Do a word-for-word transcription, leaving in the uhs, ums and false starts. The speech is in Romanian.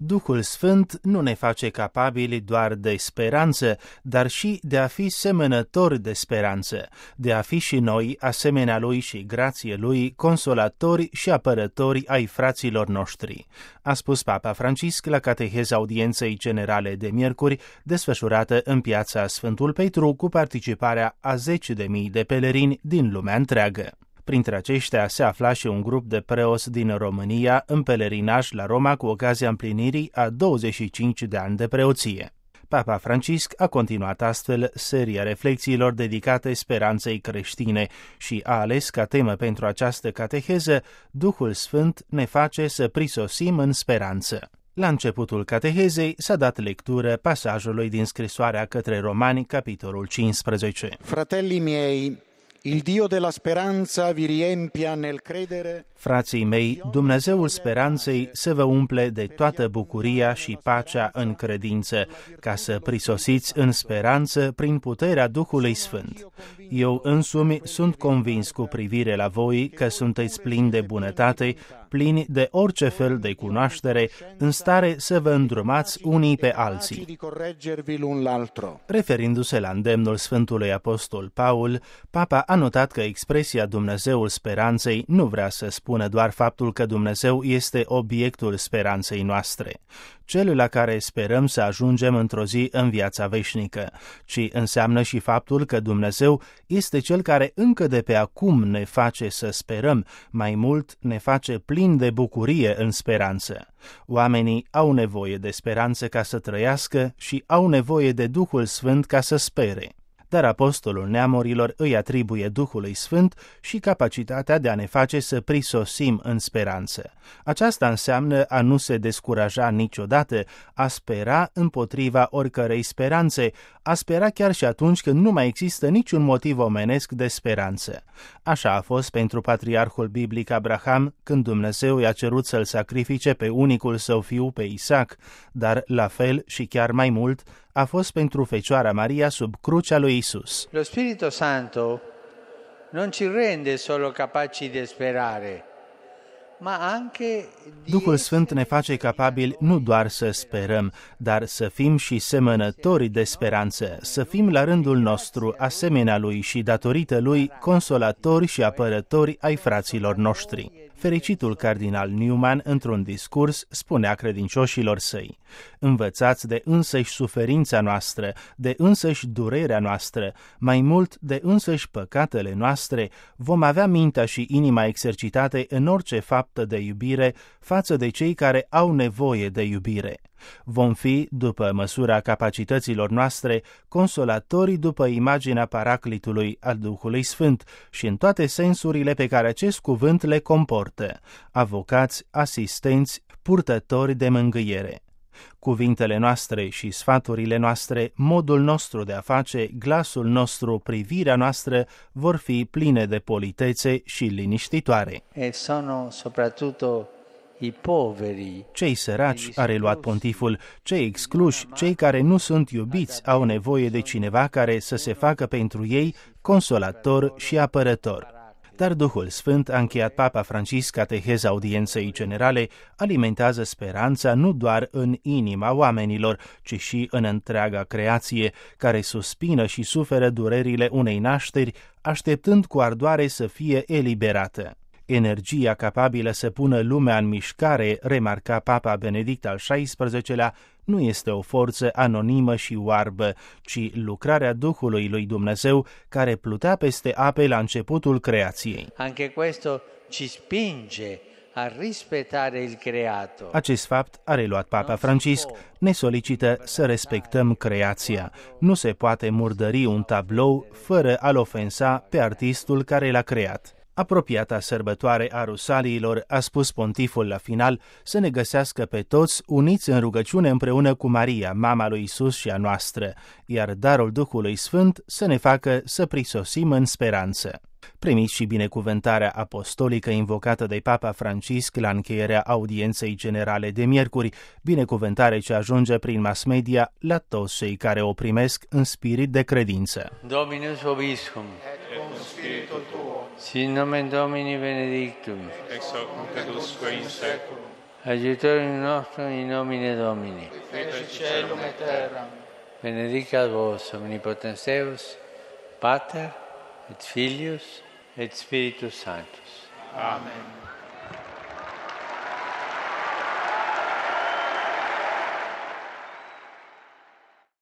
Duhul Sfânt nu ne face capabili doar de speranță, dar și de a fi semănători de speranță, de a fi și noi, asemenea Lui și grație Lui, consolatori și apărători ai fraților noștri, a spus Papa Francisc la cateheza audienței generale de miercuri, desfășurată în piața Sfântul Petru cu participarea a zeci de mii de pelerini din lumea întreagă. Printre aceștia se afla și un grup de preoți din România în pelerinaj la Roma cu ocazia împlinirii a douăzeci și cinci de ani de preoție. Papa Francisc a continuat astfel seria reflexiilor dedicate speranței creștine și a ales ca temă pentru această cateheză Duhul Sfânt ne face să prisosim în speranță. La începutul catehezei s-a dat lectură pasajului din scrisoarea către Romani, capitolul cincisprezece. Fratelli miei, il Dio della speranza vi riempia nel credere. Frații mei, Dumnezeul speranței să vă umple de toată bucuria și pacea în credință, ca să prisosiți în speranță prin puterea Duhului Sfânt. Eu însumi sunt convins cu privire la voi că sunteți plini de bunătate, plini de orice fel de cunoaștere, în stare să vă îndrumați unii pe alții. Referindu-se la îndemnul Sfântului Apostol Paul, Papa a notat că expresia Dumnezeul speranței nu vrea să spună doar faptul că Dumnezeu este obiectul speranței noastre, cel la care sperăm să ajungem într-o zi în viața veșnică, ci înseamnă și faptul că Dumnezeu este cel care încă de pe acum ne face să sperăm, mai mult ne face plini de bucurie în speranță. Oamenii au nevoie de speranță ca să trăiască și au nevoie de Duhul Sfânt ca să spere. Dar apostolul neamurilor îi atribuie Duhului Sfânt și capacitatea de a ne face să prisosim în speranță. Aceasta înseamnă a nu se descuraja niciodată, a spera împotriva oricărei speranțe, a spera chiar și atunci când nu mai există niciun motiv omenesc de speranță. Așa a fost pentru patriarhul biblic Abraham, când Dumnezeu i-a cerut să-l sacrifice pe unicul său fiu, pe Isaac, dar la fel și chiar mai mult a fost pentru Fecioara Maria sub crucea lui Isus. Lo Spirito Santo non ci rende solo capaci di sperare, ma anche di... Duhul Sfânt ne face capabili nu doar să sperăm, dar să fim și semănători de speranță, să fim la rândul nostru, asemenea Lui și datorită Lui, consolatori și apărători ai fraților noștri. Fericitul cardinal Newman, într-un discurs, spunea credincioșilor săi: învățați de însăși suferința noastră, de însăși durerea noastră, mai mult de însăși păcatele noastre, vom avea mintea și inima exercitate în orice faptă de iubire față de cei care au nevoie de iubire. Vom fi, după măsura capacităților noastre, consolatori după imaginea Paraclitului al Duhului Sfânt și în toate sensurile pe care acest cuvânt le comportă: avocați, asistenți, purtători de mângâiere. Cuvintele noastre și sfaturile noastre, modul nostru de a face, glasul nostru, privirea noastră vor fi pline de politețe și liniștitoare. E sono soprattutto i poveri. Cei săraci, a reluat pontiful, cei excluși, cei care nu sunt iubiți, au nevoie de cineva care să se facă pentru ei consolator și apărător. Dar Duhul Sfânt, a încheiat Papa Francisc cateheza audienței generale, alimentează speranța nu doar în inima oamenilor, ci și în întreaga creație, care suspină și suferă durerile unei nașteri, așteptând cu ardoare să fie eliberată. Energia capabilă să pună lumea în mișcare, remarca Papa Benedict al șaisprezecelea, nu este o forță anonimă și oarbă, ci lucrarea Duhului lui Dumnezeu care plutea peste ape la începutul creației. Anche questo ci spinge a rispettare il creato. Acest fapt, a reluat Papa Francisc, ne solicită să respectăm creația. Nu se poate murdări un tablou fără a-l ofensa pe artistul care l-a creat. Apropiata sărbătoare a Rusaliilor, a spus pontiful la final, să ne găsească pe toți uniți în rugăciune împreună cu Maria, mama lui Isus și a noastră, iar darul Duhului Sfânt să ne facă să prisosim în speranță. Primiți și binecuvântarea apostolică invocată de Papa Francisc la încheierea audienței generale de miercuri, binecuvântare ce ajunge prin mass media la toți cei care o primesc în spirit de credință. Dominus vobiscum. Et cum spiritu tuo. Sin nomen Domini benedictum. Ex hoc nunc et usque in seculum. Aiutorium nostrum in nomine Domini. Feci celum et terram. Benedicat vos omnipotens Deus, Pater et Filius et Spiritus Sanctus. Amen.